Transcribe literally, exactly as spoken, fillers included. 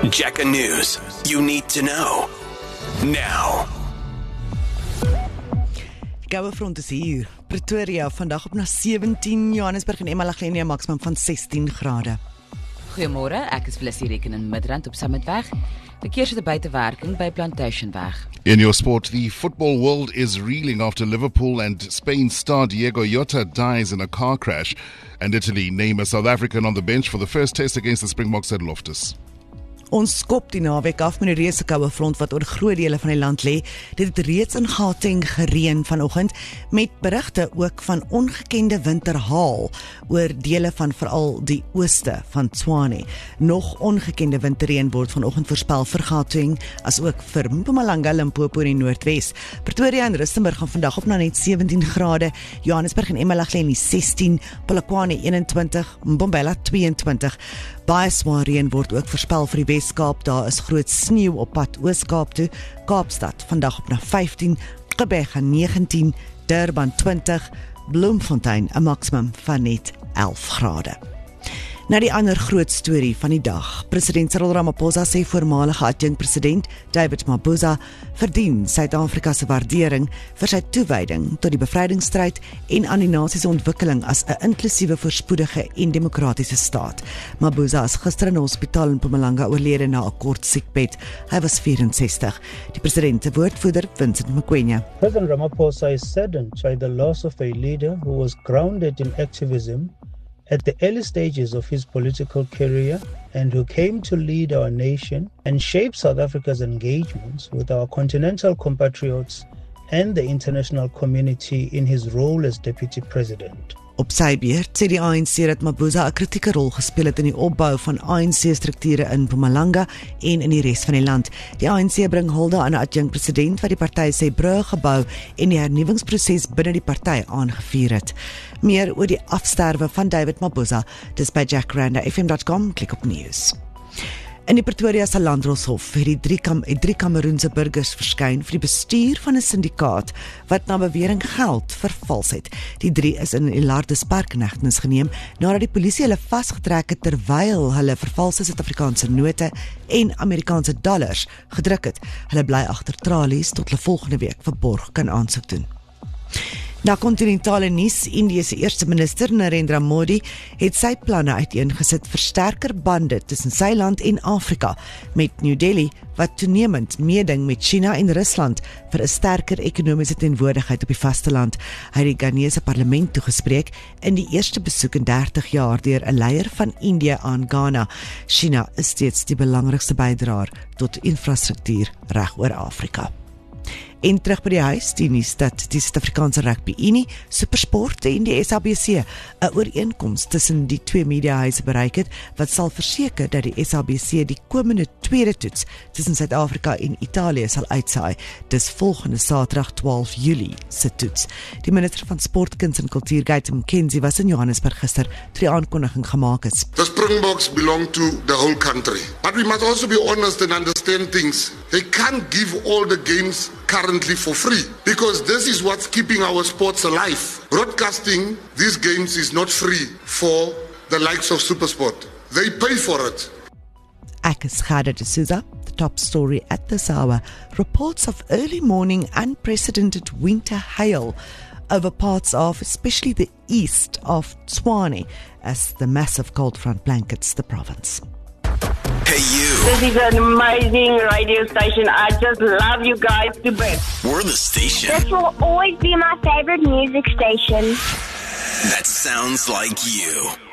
Jacka News. You need to know. Now. Koue front is hier. Pretoria vandag op na sewentien, Johannesburg en Emalahleni maksimum van sestien grade. Goeiemôre, ek is Felicity Reken in Midrand op Summitweg. Verkeer het 'n buitewerking by Plantationweg. In your sport, the football world is reeling after Liverpool and Spain star Diego Jota dies in a car crash, and Italy name a South African on the bench for the first test against the Springboks at Loftus. Ons skop die naweek af met 'n reuse koue front wat oor groot dele van die land lê. Dit het reeds in Gauteng gereën vanoggend met berigte ook van ongekende winterhaal oor dele van veral die ooste van Tshwane. Nog ongekende winterreën word vanoggend voorspel vir Gauteng as ook vir Mpumalanga, Limpopo en die Noordwes. Pretoria en Rustenburg gaan vandag op na net sewentien grade, Johannesburg en Emalahleni sestien, Polokwane eenentwintig, Mbombela tweeëntwintig. Baie swaar reën word ook voorspel vir die Weskaap. Daar is groot sneeu op pad Oos-Kaap toe. Kaapstad vandag op na vyftien, Gqeberha negentien, Durban twintig, Bloemfontein 'n maksimum van net elf grade. Na die ander groot storie van die dag. President Cyril Ramaphosa sê voormalige adjunkpresident David Mabuza verdien Suid-Afrika se waardering vir sy toewyding tot die bevrydingsstryd en aan die nasie se ontwikkeling as 'n inklusiewe, voorspoedige en demokratiese staat. Mabuza is gister in 'n hospitaal in Mpumalanga oorlede na 'n kort siekbed. Hy was vyf-en-sestig. Die president se woordvoerder, Vincent Mokoena. President Ramaphosa is saddened by the loss of a leader who was grounded in activism at the early stages of his political career and who came to lead our nation and shape South Africa's engagements with our continental compatriots and the international community in his role as deputy president. Op sy beurt sê die A N C dat Mabuza 'n kritieke rol gespeel het in die opbou van A N C-strukture in Mpumalanga en in die res van die land. Die A N C bring hulde aan 'n adjunkpresident wat die party sê brûe gebou en die hernuwingsproses binne die party aangevuur het. Meer oor die afsterwe van David Mabuza, dis by jack randa f m dot com, klik op nuus. In die Pretoria se Landdroshof het die drie, kam, drie Kameroense burgers verskyn vir die bestuur van 'n syndikaat wat na bewering geld vervals het. Die drie is in Elardus Park in hegtenis geneem nadat die polisie hulle vasgetrek het terwyl hulle vervalste Suid-Afrikaanse note en Amerikaanse dollars gedruk het. Hulle bly agter tralies tot hulle volgende week verborg kan aansoek doen. Na kontinentale nuus, Indië se eerste minister Narendra Modi het sy planne uiteengesit vir sterker bande tussen sy land en Afrika, met New Delhi wat toenemend meeding met China en Rusland vir 'n sterker ekonomiese teenwoordigheid op die vasteland. Hy het die Ghanese parlement toegespreek in die eerste besoek in dertig jaar deur 'n leier van Indië aan Ghana. China is steeds die belangrikste bydraer tot infrastruktuur reg oor Afrika. En terug by die huis, die nuus dat die Suid-Afrikaanse Rugby Unie, Supersport en die S A B C 'n ooreenkoms tussen die twee mediahuise bereik het, wat sal verseker dat die S A B C die komende tweede toets tussen Suid-Afrika en Italië sal uitsaai. Dis volgende Saterdag twaalf Julie se toets. Die minister van Sport, Kuns en Kultuur, Gaitam McKenzie, was in Johannesburg gister toe die aankondiging gemaak is. The Springboks belong to the whole country. But we must also be honest and understand things. They can't give all the games currently for free, because this is what's keeping our sports alive. Broadcasting these games is not free for the likes of Supersport. They pay for it. Ek is Gada de Souza. The top story at this hour. Reports of early morning unprecedented winter hail over parts of especially the east of Tshwane as the massive cold front blankets the province. Hey you. This is an amazing radio station. I just love you guys to bits. We're the station This will always be my favorite music station. that sounds like you.